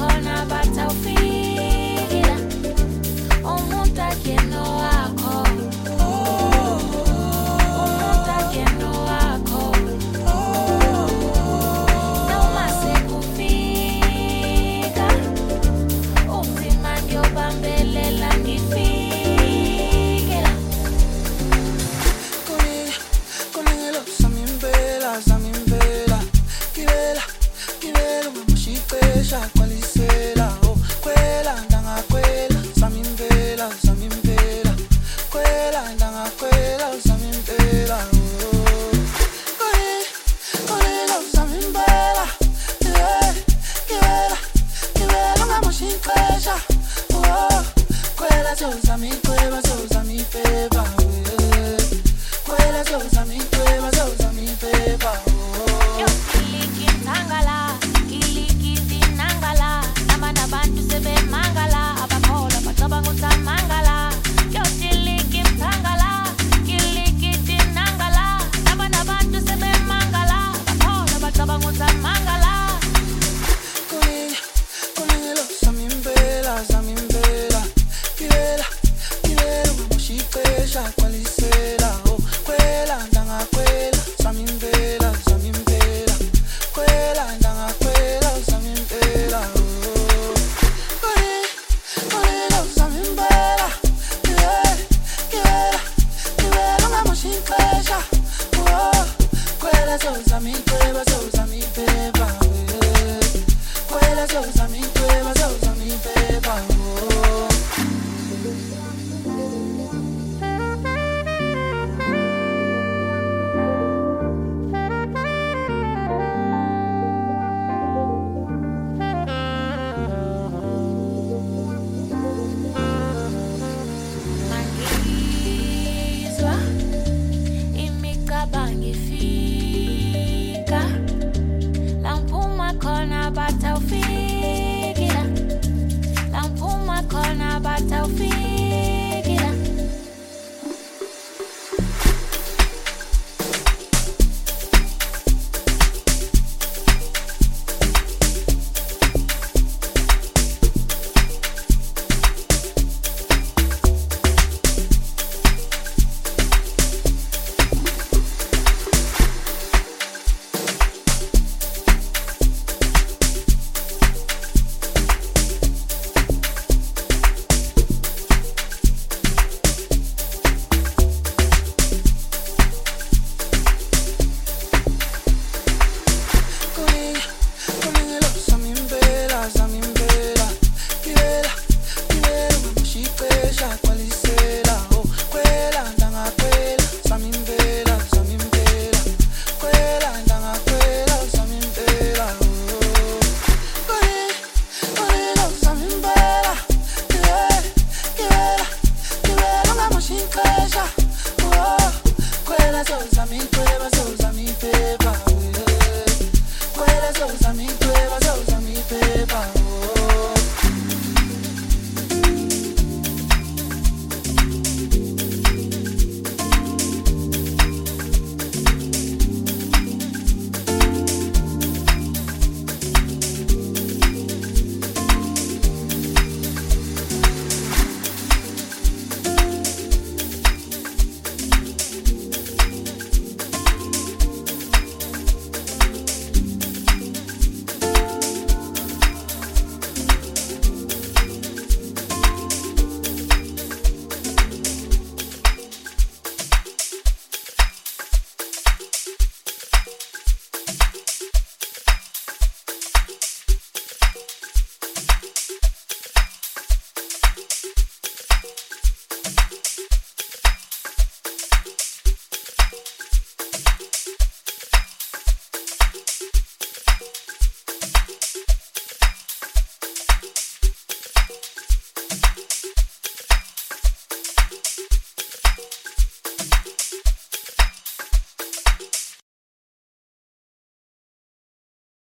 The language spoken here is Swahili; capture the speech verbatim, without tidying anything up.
khona batawufikela umuntu akeno wakho umuntu akeno wakho noma sekufika ubuzima ngiyobambelela ngifikela Konile, konile samimpela, samimpela Kibela, kibela umamushikesha kwalisela oh kwela ndangakwela samimpela, samimpela kwela ndangakwela samimpela oh Konile, konile samimpela Kibela, kibela, kibela umamushikesha oh kwela samimpela, samimpela Kwela zoza mi kwela zoza mi beba yo kiliki tangala kiliki dinangala namana bantu sebemangala abakhola bacabanga uthamangala yo kiliki tangala kiliki dinangala namana bantu sebemangala abakhola bacabanga uthamangala Konile, konile samimpela, samimpela Kibela, kibela umamushikesha kwalisela oh kwela ndangakwela samimpela, samimpela kwela ndangakwela samimpela oh Konile, konile samimpela Kibela, kibela, kibela umamushikesha oh kwela zoza mi kwela zoza mi beba Kwela zoza mi kwela zoza mi beba oh Mangizwa imicabango ifika Lamphuma khona batawufikela Lamphuma khona batawufikela Konile, konile samimpela, samimpela Kibela, kibela umamushikesha kwalisela oh kwela ndangakwela samimpela, samimpela kwela ndangakwela samimpela oh Konile, konile samimpela Kibela, kibela, kibela umamushikesha oh kwela zoza mi